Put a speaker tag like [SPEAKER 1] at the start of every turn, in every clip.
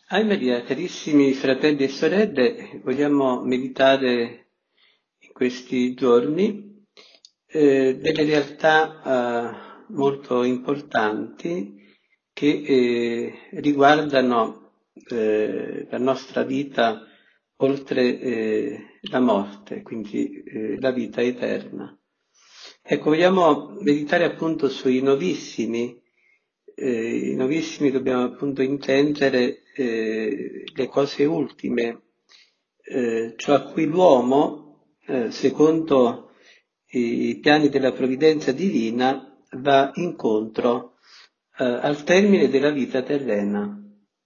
[SPEAKER 1] Maria, carissimi fratelli e sorelle, vogliamo meditare in questi giorni delle realtà molto importanti che riguardano la nostra vita oltre la morte, quindi la vita eterna. Ecco, vogliamo meditare appunto sui novissimi. I novissimi dobbiamo appunto intendere le cose ultime, ciò a cui l'uomo, secondo i piani della provvidenza divina, va incontro al termine della vita terrena.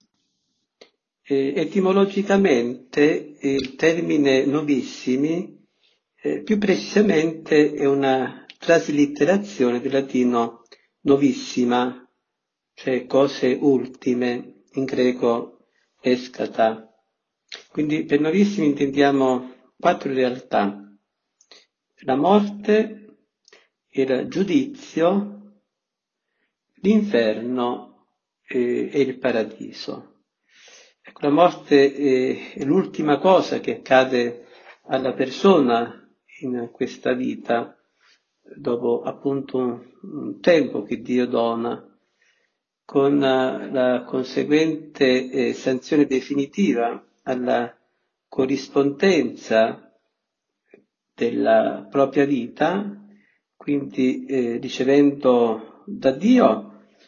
[SPEAKER 1] Etimologicamente il termine novissimi più precisamente è una traslitterazione del latino novissima, cioè cose ultime, in greco eschata. Quindi per novissimi intendiamo 4 realtà: la morte, il giudizio, l'inferno e il paradiso. Ecco, la morte è l'ultima cosa che accade alla persona in questa vita, dopo appunto un tempo che Dio dona, con la conseguente sanzione definitiva alla corrispondenza della propria vita, quindi ricevendo da Dio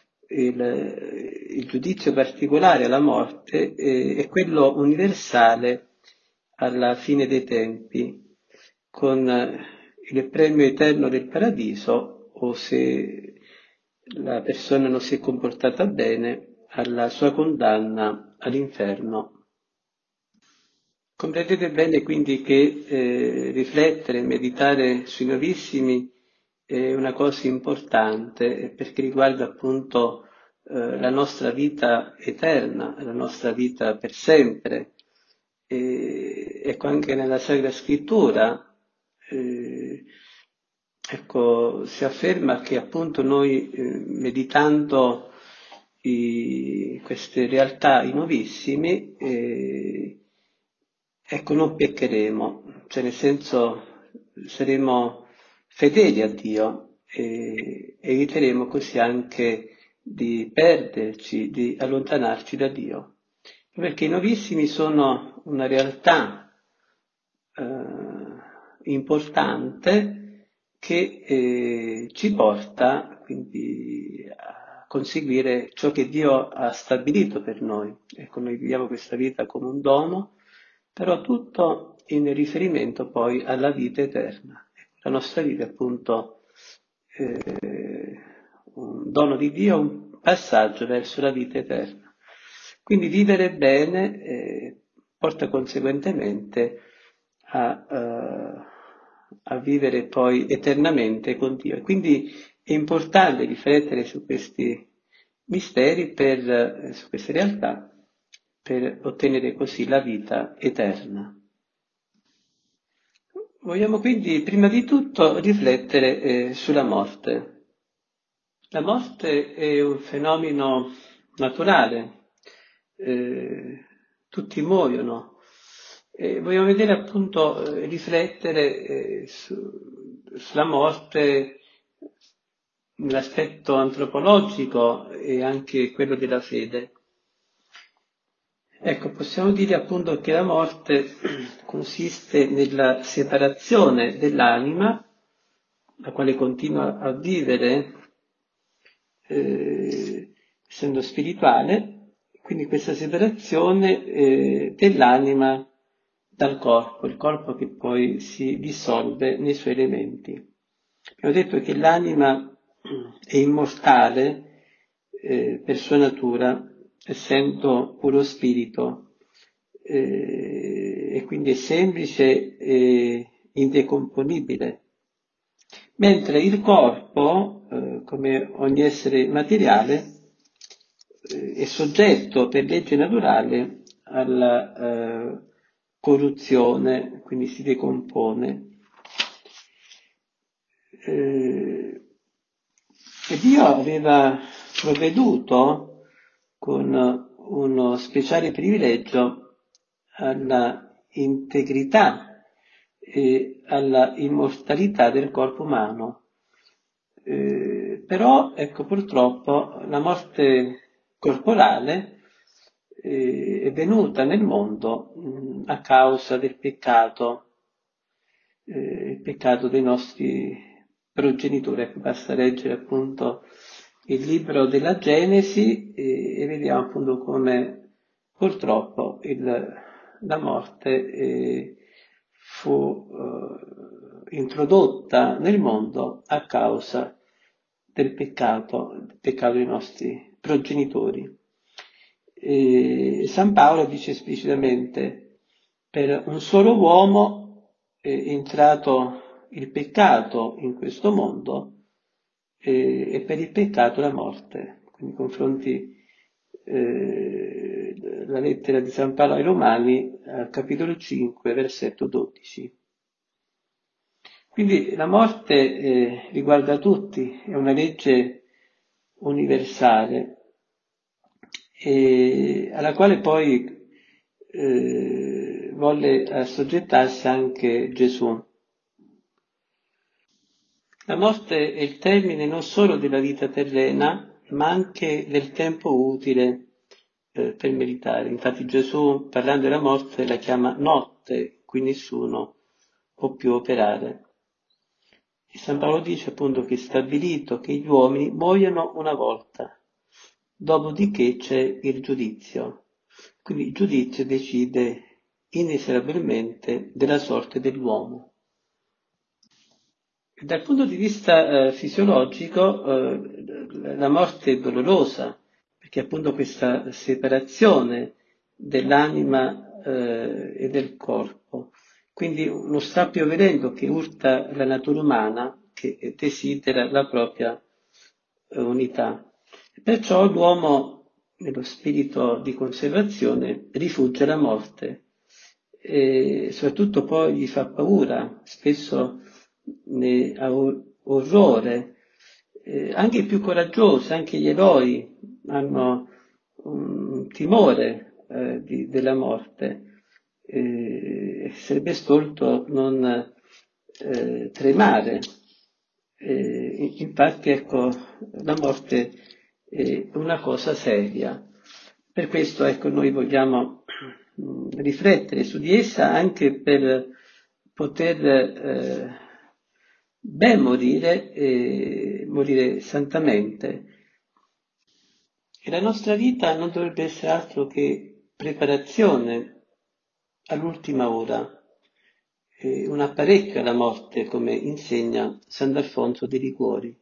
[SPEAKER 1] il giudizio particolare alla morte e quello universale alla fine dei tempi, con il premio eterno del paradiso, o se la persona non si è comportata bene, alla sua condanna all'inferno. Comprendete bene quindi che riflettere, meditare sui novissimi è una cosa importante perché riguarda appunto la nostra vita eterna, la nostra vita per sempre. Ecco, anche nella Sacra Scrittura ecco, si afferma che appunto noi meditando queste realtà, i novissimi, ecco, non peccheremo, cioè nel senso saremo fedeli a Dio e eviteremo così anche di perderci, di allontanarci da Dio, perché i novissimi sono una realtà importante che ci porta quindi a conseguire ciò che Dio ha stabilito per noi. Ecco, noi viviamo questa vita come un dono, però tutto in riferimento poi alla vita eterna. La nostra vita è appunto un dono di Dio, un passaggio verso la vita eterna. Quindi vivere bene porta conseguentemente a vivere poi eternamente con Dio. E quindi è importante riflettere su questi misteri, su queste realtà, per ottenere così la vita eterna. Vogliamo quindi prima di tutto riflettere sulla morte. La morte è un fenomeno naturale, tutti muoiono. Vogliamo vedere appunto, riflettere sulla morte nell'aspetto antropologico e anche quello della fede. Ecco, possiamo dire appunto che la morte consiste nella separazione dell'anima, la quale continua a vivere essendo spirituale, quindi questa separazione dell'anima dal corpo, il corpo che poi si dissolve nei suoi elementi. Abbiamo detto che l'anima è immortale per sua natura, essendo puro spirito, e quindi è semplice e indecomponibile. Mentre il corpo, come ogni essere materiale, è soggetto per legge naturale alla corruzione, quindi si decompone. E Dio aveva provveduto con uno speciale privilegio alla integrità e alla immortalità del corpo umano. Però, ecco, purtroppo la morte corporale è venuta nel mondo a causa del peccato, il peccato dei nostri progenitori. Ecco, basta leggere appunto il libro della Genesi e vediamo appunto come purtroppo la morte fu introdotta nel mondo a causa del peccato dei nostri progenitori. San Paolo dice esplicitamente: per un solo uomo è entrato il peccato in questo mondo e per il peccato la morte. Quindi confronti la lettera di San Paolo ai Romani al capitolo 5, versetto 12. Quindi la morte riguarda tutti, è una legge universale alla quale poi volle assoggettarsi anche Gesù. La morte è il termine non solo della vita terrena, ma anche del tempo utile per meritare. Infatti Gesù, parlando della morte, la chiama notte, in cui nessuno può più operare. E San Paolo dice appunto che è stabilito che gli uomini muoiono una volta, dopodiché c'è il giudizio. Quindi il giudizio decide inesorabilmente della sorte dell'uomo. Dal punto di vista fisiologico la morte è dolorosa, perché appunto questa separazione dell'anima e del corpo. Quindi uno strappio violento che urta la natura umana, che desidera la propria unità. Perciò l'uomo, nello spirito di conservazione, rifugge la morte e soprattutto poi gli fa paura, spesso ne ha orrore. Anche i più coraggiosi, anche gli eroi hanno un timore della morte. Sarebbe stolto non tremare. Infatti, ecco, la morte è una cosa seria. Per questo, ecco, noi vogliamo riflettere su di essa anche per poter ben morire e morire santamente. E la nostra vita non dovrebbe essere altro che preparazione all'ultima ora, un apparecchio alla morte, come insegna Sant'Alfonso di Liguori.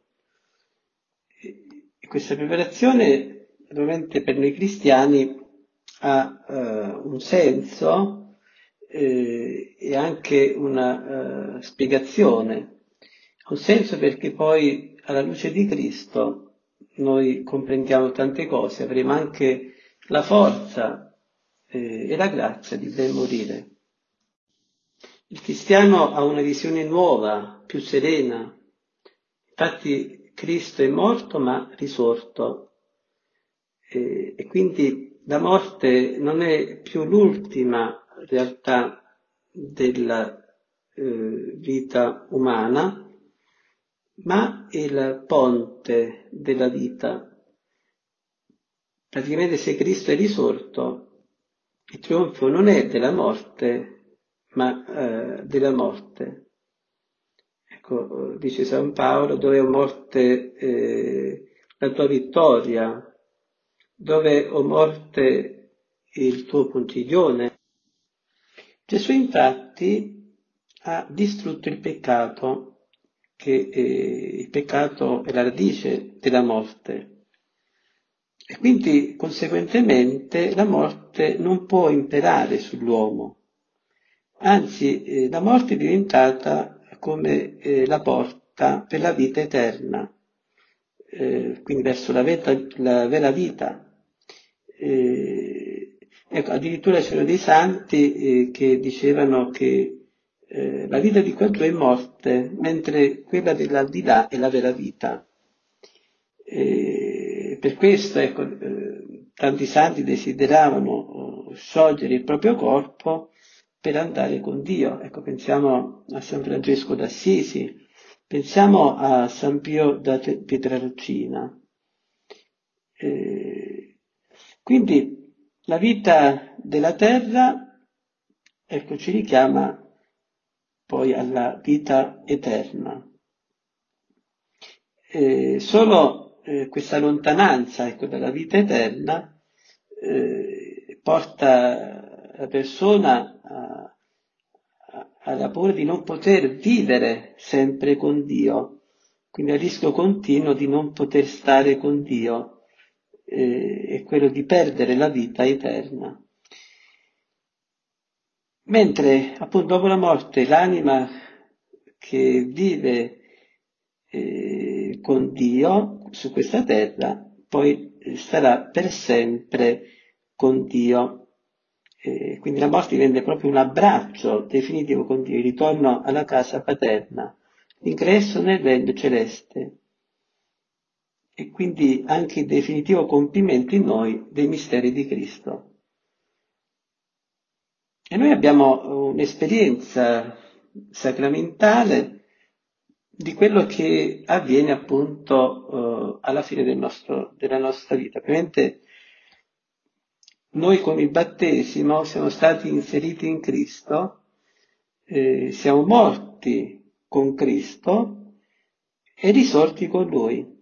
[SPEAKER 1] E questa preparazione, ovviamente per noi cristiani, ha un senso e anche una spiegazione. Ha un senso perché poi alla luce di Cristo noi comprendiamo tante cose, avremo anche la forza e la grazia di ben morire. Il cristiano ha una visione nuova, più serena. Infatti Cristo è morto ma risorto e quindi la morte non è più l'ultima realtà della vita umana, ma è il ponte della vita. Praticamente se Cristo è risorto, il trionfo non è della morte, ma della morte. Ecco, dice San Paolo, dove o morte la tua vittoria, dove o morte il tuo puntiglione. Gesù infatti ha distrutto il peccato, che il peccato è la radice della morte. E quindi, conseguentemente, la morte non può imperare sull'uomo. Anzi, la morte è diventata come la porta per la vita eterna, quindi verso la vera vita. Ecco, addirittura c'erano dei santi che dicevano che la vita di qua giù è morte, mentre quella dell'aldilà è la vera vita. Per questo, ecco, tanti santi desideravano sciogliere il proprio corpo per andare con Dio. Ecco, pensiamo a San Francesco d'Assisi, pensiamo a San Pio da Pietrelcina. Quindi la vita della terra, ecco, ci richiama poi alla vita eterna. Solo questa lontananza, ecco, dalla vita eterna porta la persona alla paura di non poter vivere sempre con Dio, quindi al rischio continuo di non poter stare con Dio, è quello di perdere la vita eterna. Mentre appunto dopo la morte l'anima che vive con Dio su questa terra poi starà per sempre con Dio. Quindi la morte diventa proprio un abbraccio definitivo con Dio, il ritorno alla casa paterna, l'ingresso nel regno celeste e quindi anche il definitivo compimento in noi dei misteri di Cristo. E noi abbiamo un'esperienza sacramentale di quello che avviene appunto alla fine della nostra vita. Ovviamente noi con il battesimo siamo stati inseriti in Cristo, siamo morti con Cristo e risorti con Lui.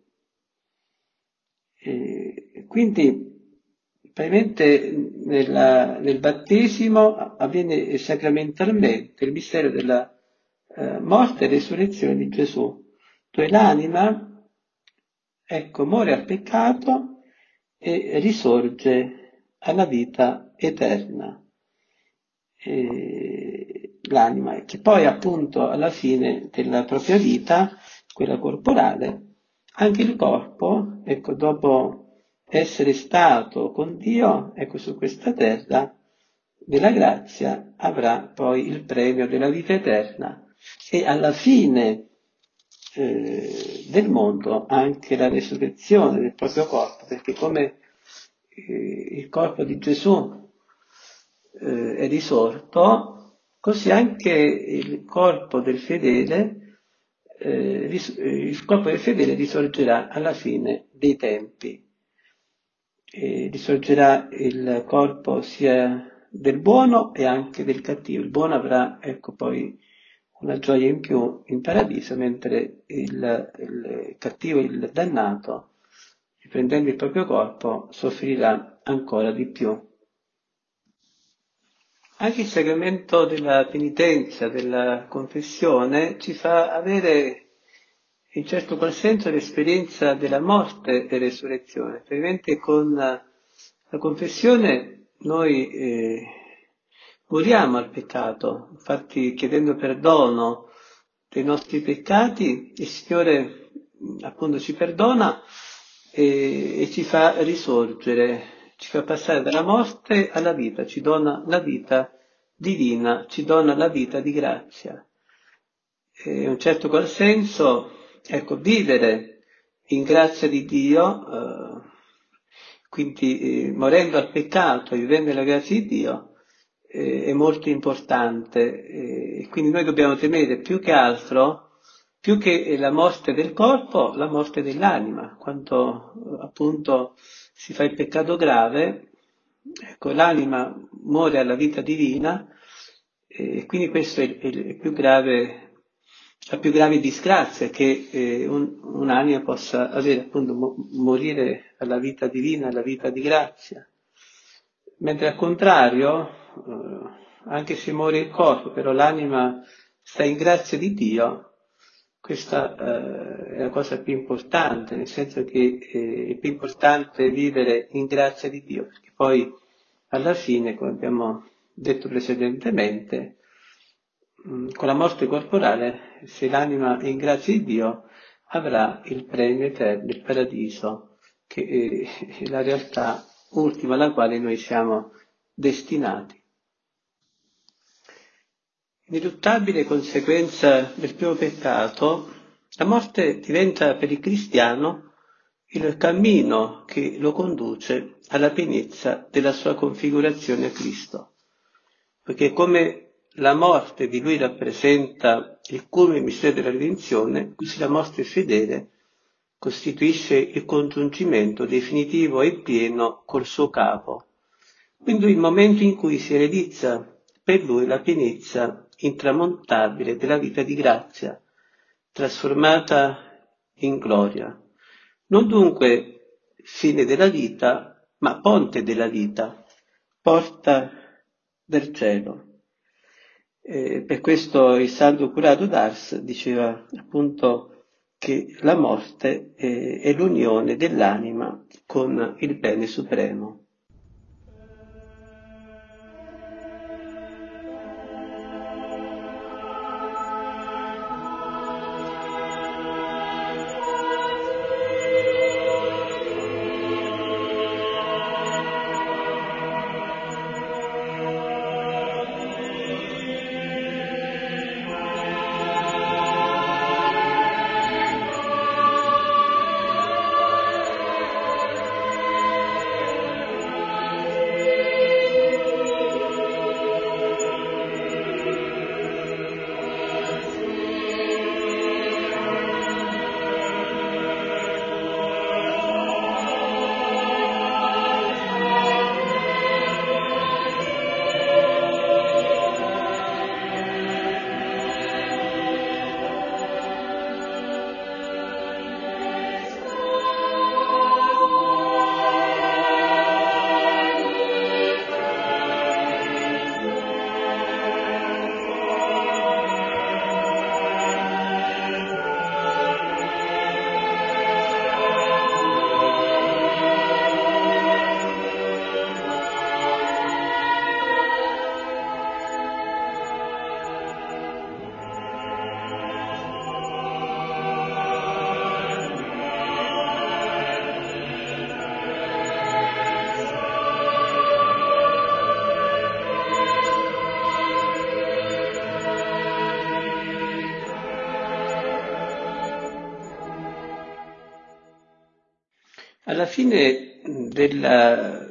[SPEAKER 1] Quindi praticamente nel battesimo avviene sacramentalmente il mistero della morte e resurrezione di Gesù, dove l'anima, ecco, muore al peccato e risorge alla vita eterna. L'anima, che poi appunto alla fine della propria vita, quella corporale, anche il corpo, ecco, dopo essere stato con Dio, ecco, su questa terra della grazia, avrà poi il premio della vita eterna e alla fine del mondo anche la resurrezione del proprio corpo, perché come il corpo di Gesù è risorto, così anche il corpo del fedele risorgerà alla fine dei tempi. Risorgerà il corpo sia del buono e anche del cattivo. Il buono avrà, ecco, poi una gioia in più in paradiso, mentre il cattivo, il dannato, riprendendo il proprio corpo, soffrirà ancora di più. Anche il sacramento della penitenza, della confessione, ci fa avere in certo qual senso l'esperienza della morte e resurrezione. Ovviamente con la confessione noi moriamo al peccato, infatti chiedendo perdono dei nostri peccati, il Signore appunto ci perdona e ci fa risorgere, ci fa passare dalla morte alla vita, ci dona la vita divina, ci dona la vita di grazia. In un certo qual senso, ecco, vivere in grazia di Dio, quindi morendo al peccato e vivendo la grazia di Dio, è molto importante. Quindi noi dobbiamo temere più che altro, più che la morte del corpo, la morte dell'anima. Quando appunto si fa il peccato grave, ecco, l'anima muore alla vita divina e quindi questo è il più grave, la più grave disgrazia che un'anima possa avere, appunto morire alla vita divina, alla vita di grazia. Mentre al contrario, anche se muore il corpo, però l'anima sta in grazia di Dio, questa è la cosa più importante, nel senso che è più importante vivere in grazia di Dio, perché poi alla fine, come abbiamo detto precedentemente, con la morte corporale, se l'anima è in grazia di Dio, avrà il premio eterno, il paradiso, che è la realtà ultima alla quale noi siamo destinati. Ineluttabile conseguenza del primo peccato, la morte diventa per il cristiano il cammino che lo conduce alla pienezza della sua configurazione a Cristo. Perché come la morte di lui rappresenta il culmine mistero della redenzione, così la morte fedele costituisce il congiungimento definitivo e pieno col suo capo. Quindi il momento in cui si realizza per lui la pienezza intramontabile della vita di grazia, trasformata in gloria. Non dunque fine della vita, ma ponte della vita, porta del cielo. Per questo il Santo Curato d'Ars diceva appunto che la morte è l'unione dell'anima con il bene supremo. Alla fine della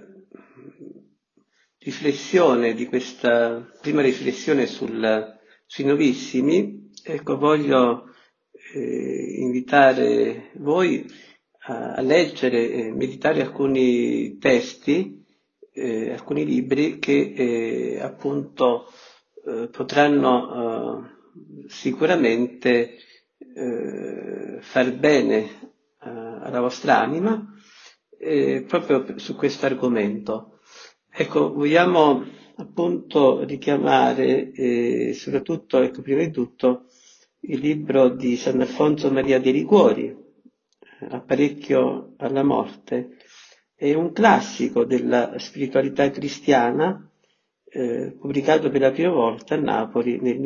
[SPEAKER 1] riflessione, di questa prima riflessione sui novissimi, ecco, voglio invitare voi a leggere e meditare alcuni testi, alcuni libri che appunto potranno sicuramente far bene alla vostra anima proprio su questo argomento. Ecco, vogliamo appunto richiamare soprattutto, ecco, prima di tutto, il libro di Sant'Alfonso Maria de' Liguori, Apparecchio alla morte. È un classico della spiritualità cristiana, pubblicato per la prima volta a Napoli nel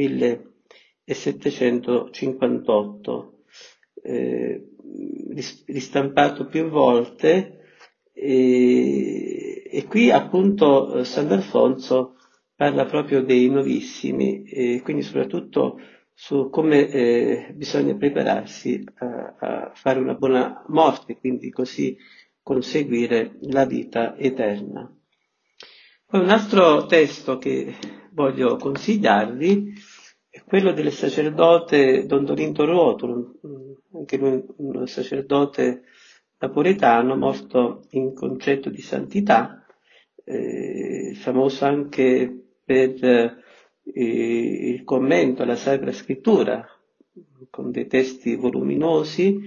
[SPEAKER 1] 1758, ristampato più volte, e qui appunto Sant'Alfonso parla proprio dei novissimi, e quindi soprattutto su come bisogna prepararsi a fare una buona morte, quindi così conseguire la vita eterna. Poi un altro testo che voglio consigliarvi è quello del sacerdote Don Dolindo Ruotolo, anche lui un sacerdote napoletano morto in concetto di santità, famoso anche per il commento alla Sacra Scrittura, con dei testi voluminosi,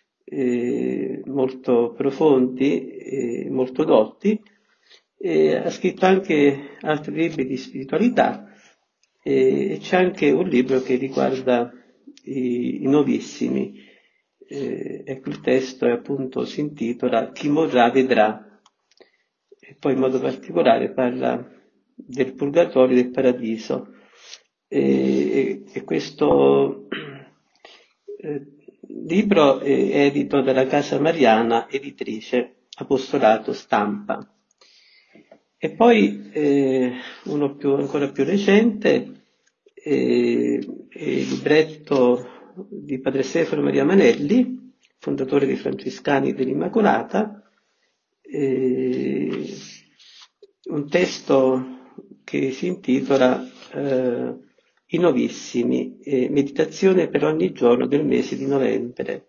[SPEAKER 1] molto profondi, molto dotti. Ha scritto anche altri libri di spiritualità e c'è anche un libro che riguarda i novissimi. Ecco, il testo appunto si intitola Chi morrà vedrà, e poi in modo particolare parla del purgatorio e del paradiso. E questo libro è edito dalla Casa Mariana Editrice, Apostolato Stampa. E poi uno ancora più recente, il libretto di Padre Stefano Maria Manelli, fondatore dei Francescani dell'Immacolata, un testo che si intitola I Novissimi, meditazione per ogni giorno del mese di novembre.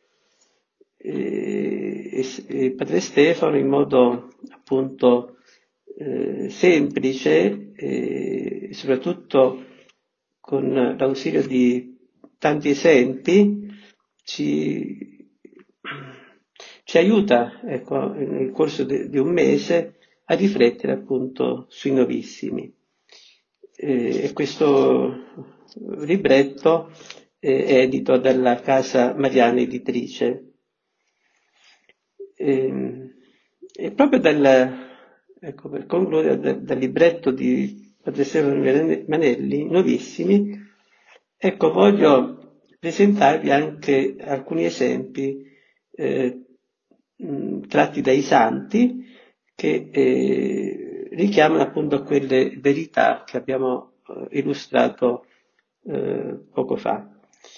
[SPEAKER 1] Padre Stefano, in modo appunto semplice e soprattutto con l'ausilio di tanti esempi, ci aiuta, ecco, nel corso di un mese a riflettere appunto sui novissimi. E questo libretto è edito dalla casa Mariana Editrice. E proprio ecco, per concludere, dal libretto di Padre Stefano Manelli, Novissimi, ecco, voglio presentarvi anche alcuni esempi tratti dai santi che richiamano appunto a quelle verità che abbiamo illustrato poco fa.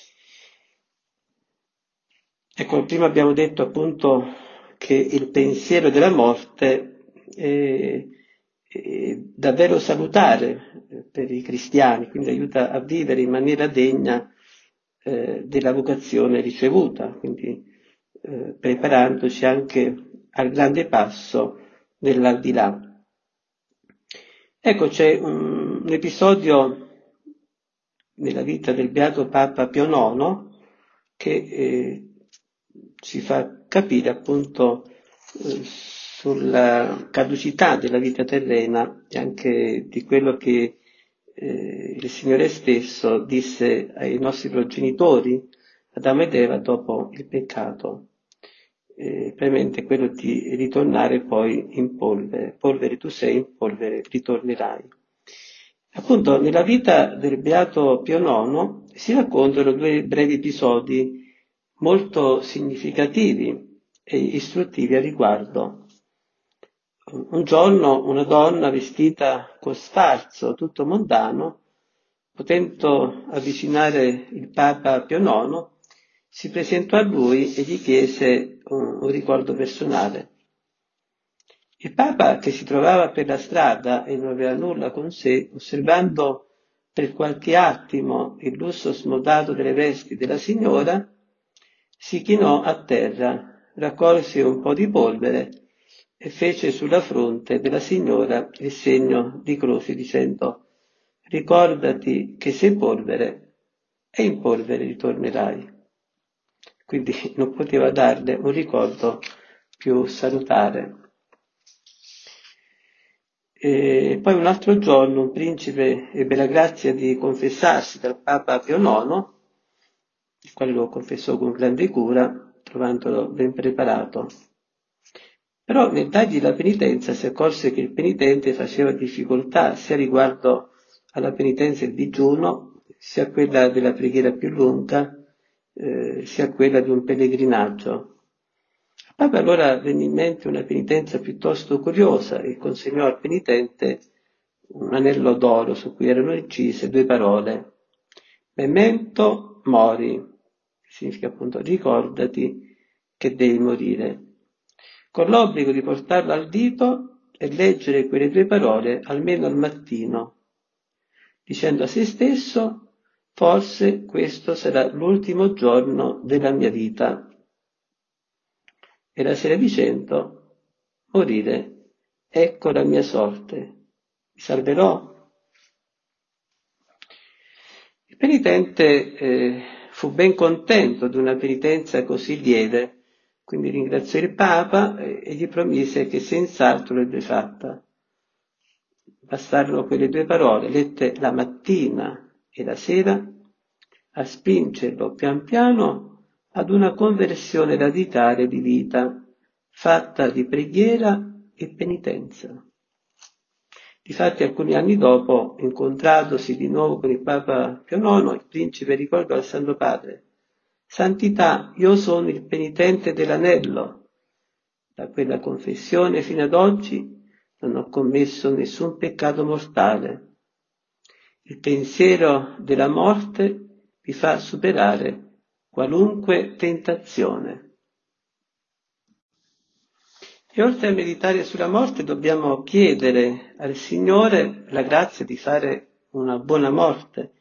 [SPEAKER 1] Ecco, prima abbiamo detto appunto che il pensiero della morte è davvero salutare per i cristiani, quindi aiuta a vivere in maniera degna della vocazione ricevuta, quindi preparandoci anche al grande passo dell'aldilà. Ecco, c'è un episodio nella vita del Beato Papa Pio IX che ci fa capire appunto sulla caducità della vita terrena e anche di quello che il Signore stesso disse ai nostri progenitori, Adamo ed Eva, dopo il peccato, praticamente quello di ritornare poi in polvere. Polvere tu sei, in polvere ritornerai. Appunto, nella vita del Beato Pio IX si raccontano due brevi episodi molto significativi e istruttivi a riguardo. Un giorno una donna vestita con sfarzo, tutto mondano, potendo avvicinare il Papa Pio IX, si presentò a lui e gli chiese un ricordo personale. Il Papa, che si trovava per la strada e non aveva nulla con sé, osservando per qualche attimo il lusso smodato delle vesti della signora, si chinò a terra, raccolse un po' di polvere e fece sulla fronte della signora il segno di croce dicendo: ricordati che sei polvere e in polvere ritornerai. Quindi non poteva darle un ricordo più salutare. E poi un altro giorno un principe ebbe la grazia di confessarsi dal Papa Pio IX, il quale lo confessò con grande cura, trovandolo ben preparato. Però nel dargli la penitenza si accorse che il penitente faceva difficoltà sia riguardo alla penitenza del digiuno, sia a quella della preghiera più lunga, sia a quella di un pellegrinaggio. Al Papa allora venne in mente una penitenza piuttosto curiosa e consegnò al penitente un anello d'oro su cui erano incise due parole: memento mori, che significa appunto ricordati che devi morire, con l'obbligo di portarlo al dito e leggere quelle due parole almeno al mattino, dicendo a se stesso: forse questo sarà l'ultimo giorno della mia vita. E la sera dicendo: morire, ecco la mia sorte, mi salverò. Il penitente fu ben contento di una penitenza così lieve, quindi ringraziò il Papa e gli promise che senz'altro l'avrebbe fatta. Bastarono quelle due parole, lette la mattina e la sera, a spingerlo pian piano ad una conversione radicale di vita, fatta di preghiera e penitenza. Difatti, alcuni anni dopo, incontratosi di nuovo con il Papa Pio IX, il principe ricordò al Santo Padre: Santità, io sono il penitente dell'anello. Da quella confessione fino ad oggi non ho commesso nessun peccato mortale. Il pensiero della morte vi fa superare qualunque tentazione. E oltre a meditare sulla morte dobbiamo chiedere al Signore la grazia di fare una buona morte.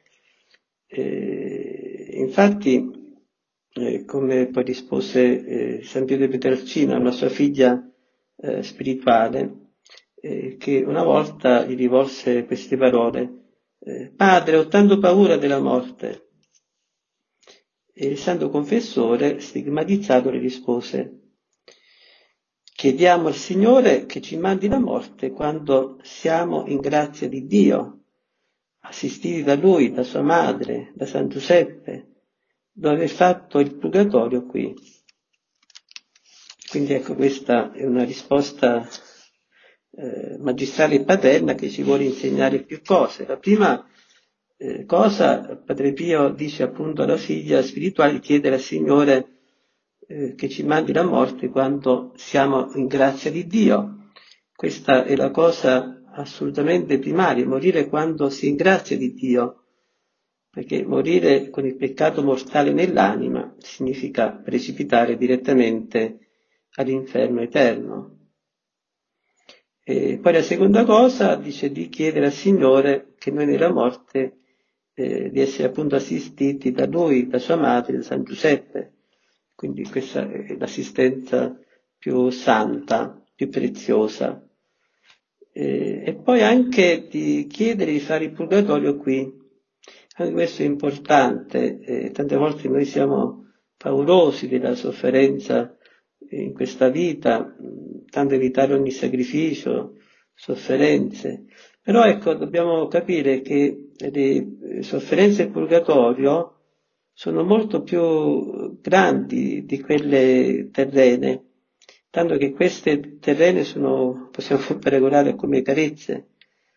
[SPEAKER 1] Infatti, come poi rispose San Pietro Pietrelcino a una sua figlia spirituale, che una volta gli rivolse queste parole: Padre, ho tanto paura della morte. E il santo confessore, stigmatizzato, le rispose: chiediamo al Signore che ci mandi la morte quando siamo in grazia di Dio, assistiti da Lui, da sua madre, da San Giuseppe, dove è fatto il purgatorio qui. Quindi ecco, questa è una risposta magistrale e paterna che ci vuole insegnare più cose. La prima cosa, Padre Pio dice appunto alla figlia spirituale di chiedere al Signore che ci mandi la morte quando siamo in grazia di Dio. Questa è la cosa assolutamente primaria, morire quando si è in grazia di Dio, perché morire con il peccato mortale nell'anima significa precipitare direttamente all'inferno eterno. E poi la seconda cosa dice di chiedere al Signore che noi nella morte di essere appunto assistiti da Lui, da sua madre, da San Giuseppe. Quindi questa è l'assistenza più santa, più preziosa. E poi anche di chiedere di fare il purgatorio qui. Anche questo è importante, tante volte noi siamo paurosi della sofferenza in questa vita, tanto evitare ogni sacrificio, sofferenze. Però ecco, dobbiamo capire che le sofferenze del purgatorio sono molto più grandi di quelle terrene, tanto che queste terrene possiamo paragonare come carezze,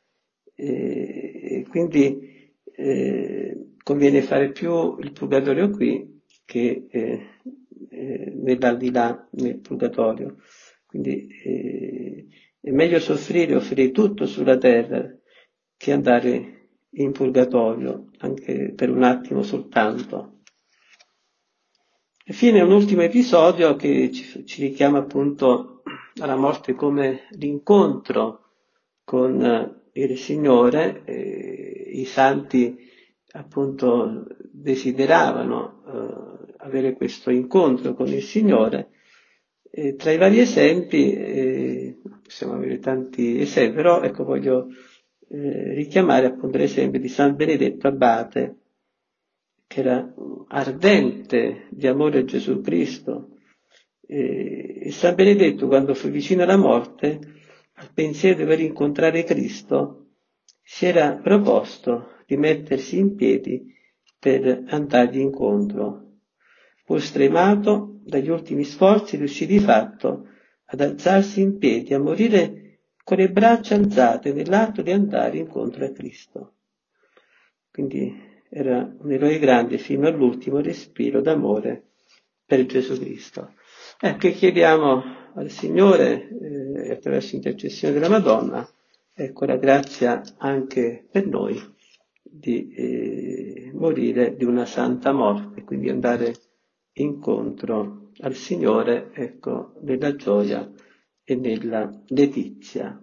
[SPEAKER 1] e quindi conviene fare più il purgatorio qui che nell'aldilà, nel purgatorio. Quindi è meglio soffrire, offrire tutto sulla terra che andare in purgatorio, anche per un attimo soltanto. Infine un ultimo episodio che ci richiama appunto alla morte come l'incontro con il Signore. I santi appunto desideravano avere questo incontro con il Signore. Tra i vari esempi, possiamo avere tanti esempi, però ecco voglio richiamare appunto l'esempio di San Benedetto Abate, che era ardente di amore a Gesù Cristo. E San Benedetto, quando fu vicino alla morte, al pensiero di dover incontrare Cristo, si era proposto di mettersi in piedi per andargli incontro. Pur stremato dagli ultimi sforzi, riuscì di fatto ad alzarsi in piedi, a morire con le braccia alzate nell'atto di andare incontro a Cristo. Quindi era un eroe grande fino all'ultimo respiro d'amore per Gesù Cristo. Ecco, chiediamo al Signore, attraverso l'intercessione della Madonna, ecco la grazia anche per noi di morire di una santa morte, quindi andare incontro al Signore, ecco, nella gioia e nella letizia.